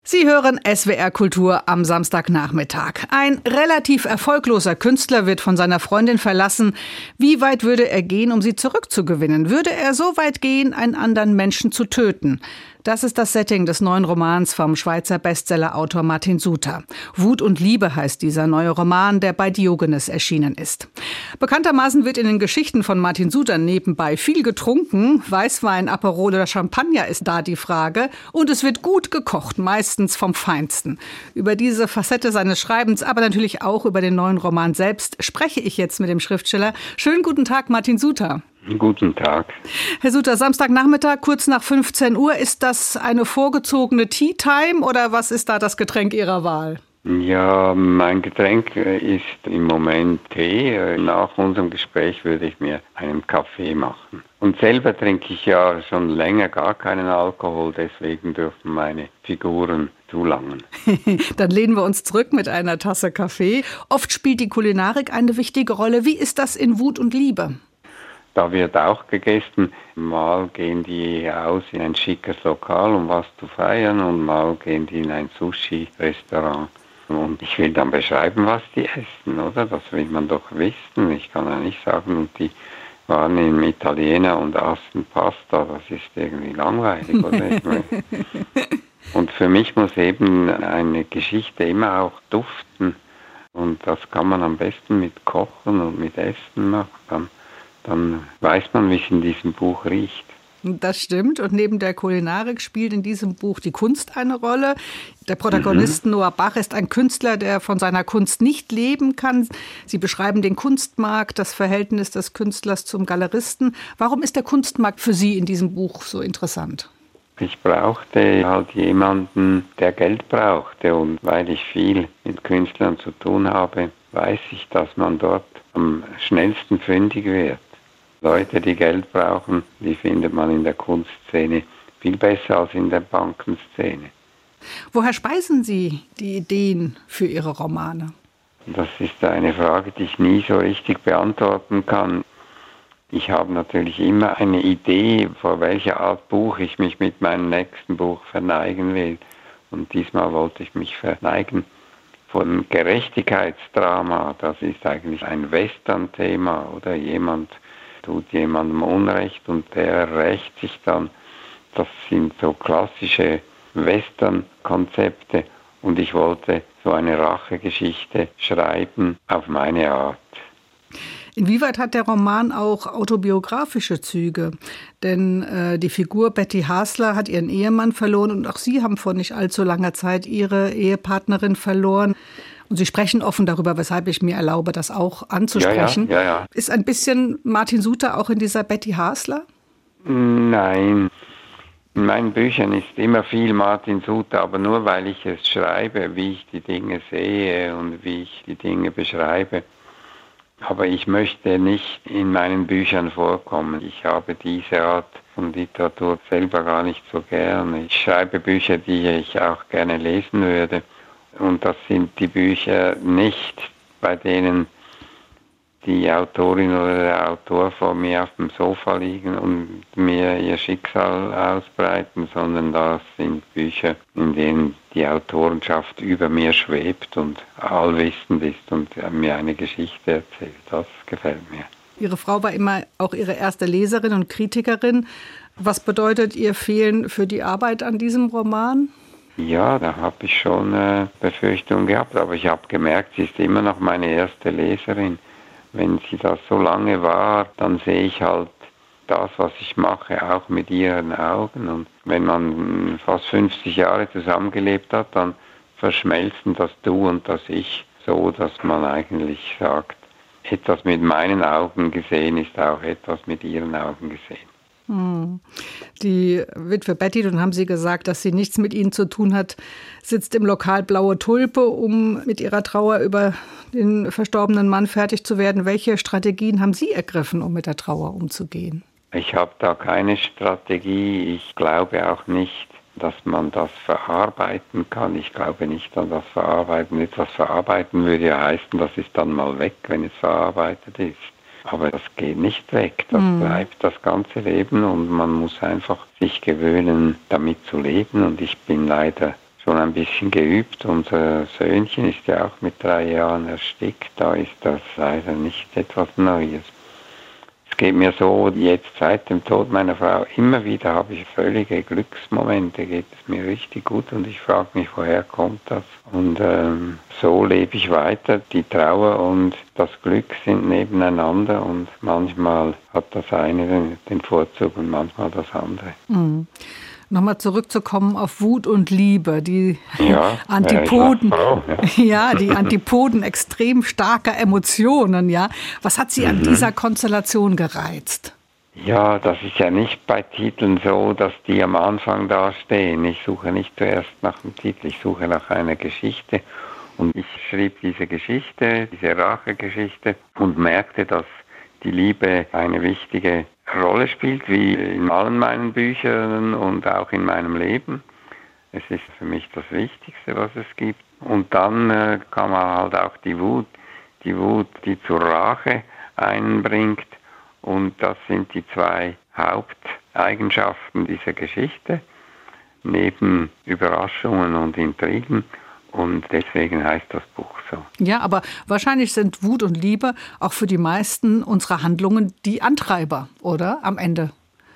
Sie hören SWR Kultur am Samstagnachmittag. Ein relativ erfolgloser Künstler wird von seiner Freundin verlassen. Wie weit würde er gehen, um sie zurückzugewinnen? Würde er so weit gehen, einen anderen Menschen zu töten? Das ist das Setting des neuen Romans vom Schweizer Bestsellerautor Martin Suter. Wut und Liebe heißt dieser neue Roman, der bei Diogenes erschienen ist. Bekanntermaßen wird in den Geschichten von Martin Suter nebenbei viel getrunken. Weißwein, Aperol oder Champagner ist da die Frage. Und es wird gut gekocht, meistens vom Feinsten. Über diese Facette seines Schreibens, aber natürlich auch über den neuen Roman selbst, spreche ich jetzt mit dem Schriftsteller. Schönen guten Tag, Martin Suter. Guten Tag. Herr Suter, Samstagnachmittag, kurz nach 15 Uhr. Ist das eine vorgezogene Tea Time oder was ist da das Getränk Ihrer Wahl? Ja, mein Getränk ist im Moment Tee. Nach unserem Gespräch würde ich mir einen Kaffee machen. Und selber trinke ich ja schon länger gar keinen Alkohol, deswegen dürfen meine Figuren zulangen. Dann lehnen wir uns zurück mit einer Tasse Kaffee. Oft spielt die Kulinarik eine wichtige Rolle. Wie ist das in Wut und Liebe? Da wird auch gegessen. Mal gehen die aus in ein schickes Lokal, um was zu feiern, und mal gehen die in ein Sushi-Restaurant. Und ich will dann beschreiben, was die essen, oder? Das will man doch wissen. Ich kann ja nicht sagen, und die waren im Italiener und aßen Pasta. Das ist irgendwie langweilig, oder? Und für mich muss eben eine Geschichte immer auch duften. Und das kann man am besten mit Kochen und mit Essen machen. Dann weiß man, wie es in diesem Buch riecht. Das stimmt. Und neben der Kulinarik spielt in diesem Buch die Kunst eine Rolle. Der Protagonist Noah Bach ist ein Künstler, der von seiner Kunst nicht leben kann. Sie beschreiben den Kunstmarkt, das Verhältnis des Künstlers zum Galeristen. Warum ist der Kunstmarkt für Sie in diesem Buch so interessant? Ich brauchte halt jemanden, der Geld brauchte. Und weil ich viel mit Künstlern zu tun habe, weiß ich, dass man dort am schnellsten fündig wird. Leute, die Geld brauchen, die findet man in der Kunstszene viel besser als in der Bankenszene. Woher speisen Sie die Ideen für Ihre Romane? Das ist eine Frage, die ich nie so richtig beantworten kann. Ich habe natürlich immer eine Idee, vor welcher Art Buch ich mich mit meinem nächsten Buch verneigen will. Und diesmal wollte ich mich verneigen von Gerechtigkeitsdrama. Das ist eigentlich ein Western-Thema, oder? Jemand tut jemandem Unrecht und der rächt sich dann. Das sind so klassische Western-Konzepte und ich wollte so eine Rachegeschichte schreiben auf meine Art. Inwieweit hat der Roman auch autobiografische Züge? Denn die Figur Betty Hasler hat ihren Ehemann verloren und auch Sie haben vor nicht allzu langer Zeit Ihre Ehepartnerin verloren. Und Sie sprechen offen darüber, weshalb ich mir erlaube, das auch anzusprechen. Ja. Ist ein bisschen Martin Suter auch in dieser Betty Hasler? Nein. In meinen Büchern ist immer viel Martin Suter, aber nur weil ich es schreibe, wie ich die Dinge sehe und wie ich die Dinge beschreibe. Aber ich möchte nicht in meinen Büchern vorkommen. Ich habe diese Art von Literatur selber gar nicht so gern. Ich schreibe Bücher, die ich auch gerne lesen würde. Und das sind die Bücher nicht, bei denen die Autorin oder der Autor vor mir auf dem Sofa liegen und mir ihr Schicksal ausbreiten, sondern das sind Bücher, in denen die Autorenschaft über mir schwebt und allwissend ist und mir eine Geschichte erzählt. Das gefällt mir. Ihre Frau war immer auch Ihre erste Leserin und Kritikerin. Was bedeutet Ihr Fehlen für die Arbeit an diesem Roman? Ja, da habe ich schon Befürchtungen gehabt, aber ich habe gemerkt, sie ist immer noch meine erste Leserin. Wenn sie das so lange war, dann sehe ich halt das, was ich mache, auch mit ihren Augen. Und wenn man fast 50 Jahre zusammengelebt hat, dann verschmelzen das Du und das Ich so, dass man eigentlich sagt, etwas mit meinen Augen gesehen ist auch etwas mit ihren Augen gesehen. Die Witwe Betty, nun haben Sie gesagt, dass sie nichts mit Ihnen zu tun hat, sitzt im Lokal Blaue Tulpe, um mit ihrer Trauer über den verstorbenen Mann fertig zu werden. Welche Strategien haben Sie ergriffen, um mit der Trauer umzugehen? Ich habe da keine Strategie. Ich glaube auch nicht, dass man das verarbeiten kann. Ich glaube nicht an das Verarbeiten. Etwas verarbeiten würde ja heißen, das ist dann mal weg, wenn es verarbeitet ist. Aber das geht nicht weg, das bleibt das ganze Leben und man muss einfach sich gewöhnen, damit zu leben. Und ich bin leider schon ein bisschen geübt. Unser Söhnchen ist ja auch mit 3 Jahren erstickt. Da ist das leider nicht etwas Neues. Es geht mir so, jetzt seit dem Tod meiner Frau, immer wieder habe ich völlige Glücksmomente, geht es mir richtig gut und ich frage mich, woher kommt das? Und so lebe ich weiter. Die Trauer und das Glück sind nebeneinander und manchmal hat das eine den Vorzug und manchmal das andere. Mhm. Nochmal zurückzukommen auf Wut und Liebe, die Antipoden, die Antipoden extrem starker Emotionen, ja. Was hat Sie an dieser Konstellation gereizt? Ja, das ist ja nicht bei Titeln so, dass die am Anfang da stehen. Ich suche nicht zuerst nach dem Titel, ich suche nach einer Geschichte. Und ich schrieb diese Geschichte, diese Rachegeschichte und merkte, dass die Liebe eine wichtige Rolle spielt, wie in allen meinen Büchern und auch in meinem Leben. Es ist für mich das Wichtigste, was es gibt. Und dann kam halt auch die Wut, die zur Rache einbringt. Und das sind die 2 Haupteigenschaften dieser Geschichte, neben Überraschungen und Intrigen. Und deswegen heißt das Buch so. Ja, aber wahrscheinlich sind Wut und Liebe auch für die meisten unserer Handlungen die Antreiber, oder? Am Ende.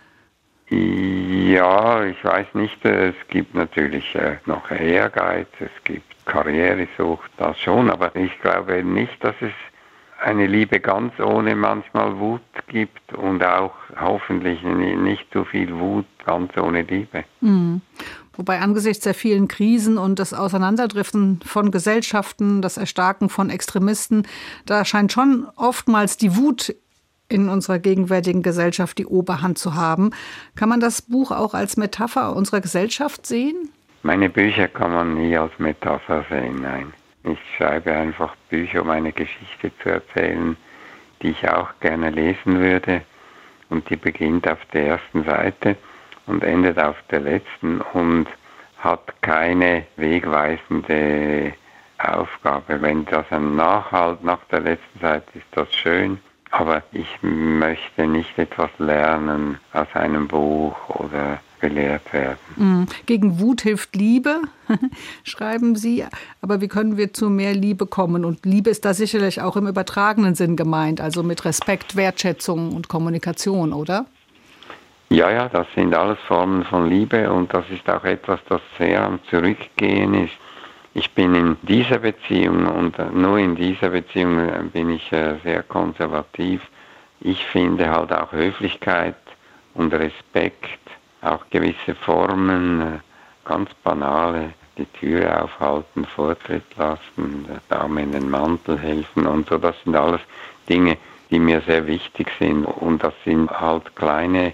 Ja, ich weiß nicht. Es gibt natürlich noch Ehrgeiz, es gibt Karrieresucht, das schon. Aber ich glaube nicht, dass es eine Liebe ganz ohne manchmal Wut gibt und auch hoffentlich nicht so viel Wut ganz ohne Liebe. Mhm. Wobei angesichts der vielen Krisen und das Auseinanderdriften von Gesellschaften, das Erstarken von Extremisten, da scheint schon oftmals die Wut in unserer gegenwärtigen Gesellschaft die Oberhand zu haben. Kann man das Buch auch als Metapher unserer Gesellschaft sehen? Meine Bücher kann man nie als Metapher sehen, nein. Ich schreibe einfach Bücher, um eine Geschichte zu erzählen, die ich auch gerne lesen würde. Und die beginnt auf der ersten Seite und endet auf der letzten und hat keine wegweisende Aufgabe. Wenn das ein Nachhalt nach der letzten Seite ist, das schön. Aber ich möchte nicht etwas lernen aus einem Buch oder belehrt werden. Gegen Wut hilft Liebe, schreiben Sie. Aber wie können wir zu mehr Liebe kommen? Und Liebe ist da sicherlich auch im übertragenen Sinn gemeint, also mit Respekt, Wertschätzung und Kommunikation, oder? Ja, das sind alles Formen von Liebe und das ist auch etwas, das sehr am Zurückgehen ist. Ich bin in dieser Beziehung und nur in dieser Beziehung bin ich sehr konservativ. Ich finde halt auch Höflichkeit und Respekt, auch gewisse Formen, ganz banale, die Türe aufhalten, Vortritt lassen, der Dame in den Mantel helfen und so. Das sind alles Dinge, die mir sehr wichtig sind und das sind halt kleine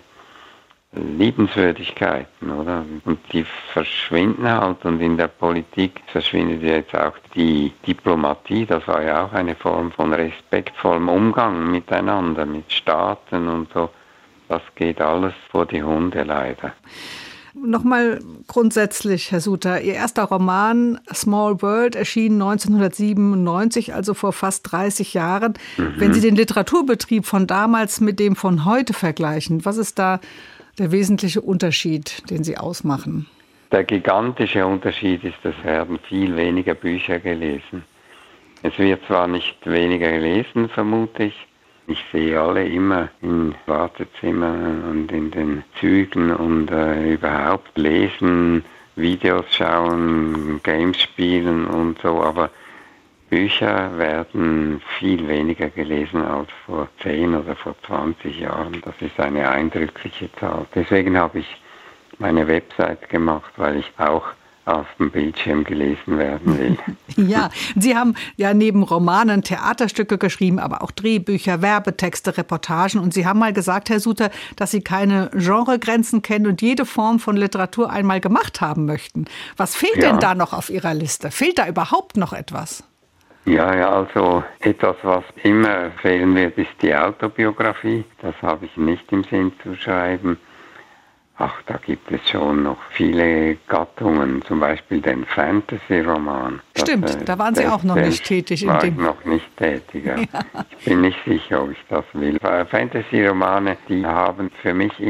Liebenswürdigkeiten, oder? Und die verschwinden halt und in der Politik verschwindet jetzt auch die Diplomatie, das war ja auch eine Form von respektvollem Umgang miteinander, mit Staaten und so. Das geht alles vor die Hunde leider. Nochmal grundsätzlich, Herr Suter, Ihr erster Roman Small World erschien 1997, also vor fast 30 Jahren. Wenn Sie den Literaturbetrieb von damals mit dem von heute vergleichen, was ist da der wesentliche Unterschied, den Sie ausmachen? Der gigantische Unterschied ist, es werden viel weniger Bücher gelesen. Es wird zwar nicht weniger gelesen, vermute ich. Ich sehe alle immer in Wartezimmern und in den Zügen und überhaupt lesen, Videos schauen, Games spielen und so, aber Bücher werden viel weniger gelesen als vor 10 oder vor 20 Jahren. Das ist eine eindrückliche Zahl. Deswegen habe ich meine Website gemacht, weil ich auch auf dem Bildschirm gelesen werden will. Ja, Sie haben ja neben Romanen Theaterstücke geschrieben, aber auch Drehbücher, Werbetexte, Reportagen. Und Sie haben mal gesagt, Herr Suter, dass Sie keine Genregrenzen kennen und jede Form von Literatur einmal gemacht haben möchten. Was fehlt denn da noch auf Ihrer Liste? Fehlt da überhaupt noch etwas? Ja, also etwas, was immer fehlen wird, ist die Autobiografie. Das habe ich nicht im Sinn zu schreiben. Ach, da gibt es schon noch viele Gattungen, zum Beispiel den Fantasy-Roman. Stimmt, da waren Sie auch noch nicht tätig. Ich war noch nicht tätig, ja. Ich bin nicht sicher, ob ich das will. Fantasy-Romane, die haben für mich immer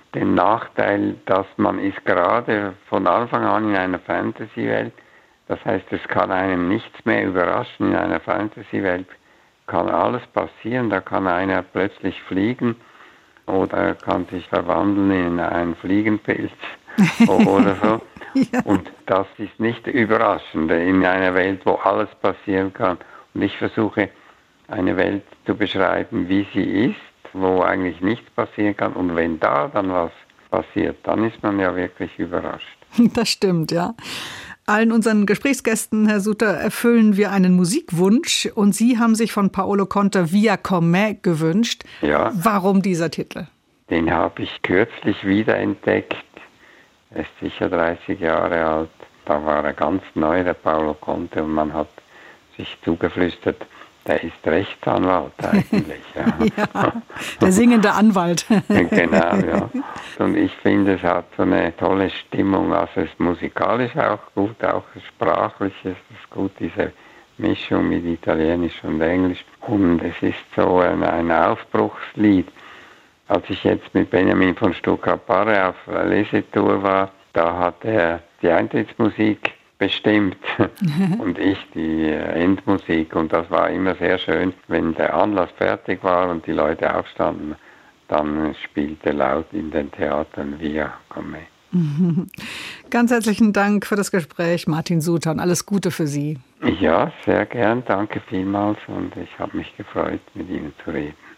den Nachteil, dass man ist gerade von Anfang an in einer Fantasy-Welt. Das heißt, es kann einem nichts mehr überraschen. In einer Fantasy-Welt kann alles passieren. Da kann einer plötzlich fliegen oder kann sich verwandeln in einen Fliegenpilz oder so. Ja. Und das ist nicht überraschend in einer Welt, wo alles passieren kann. Und ich versuche, eine Welt zu beschreiben, wie sie ist, wo eigentlich nichts passieren kann. Und wenn da dann was passiert, dann ist man ja wirklich überrascht. Das stimmt, ja. Allen unseren Gesprächsgästen, Herr Suter, erfüllen wir einen Musikwunsch. Und Sie haben sich von Paolo Conte Via con me gewünscht. Ja. Warum dieser Titel? Den habe ich kürzlich wiederentdeckt. Er ist sicher 30 Jahre alt. Da war er ganz neu, der Paolo Conte, und man hat sich zugeflüstert, der ist Rechtsanwalt eigentlich. Ja. Ja, der singende Anwalt. Genau, ja. Und ich finde, es hat so eine tolle Stimmung. Also es ist musikalisch auch gut, auch sprachlich ist es gut, diese Mischung mit Italienisch und Englisch. Und es ist so ein Aufbruchslied. Als ich jetzt mit Benjamin von Stucca-Parre auf Lesetour war, da hat er die Eintrittsmusik bestimmt und ich die Endmusik. Und das war immer sehr schön, wenn der Anlass fertig war und die Leute aufstanden, dann spielte laut in den Theatern Via con me. Ganz herzlichen Dank für das Gespräch, Martin Suter, und alles Gute für Sie. Ja, sehr gern. Danke vielmals und ich habe mich gefreut, mit Ihnen zu reden.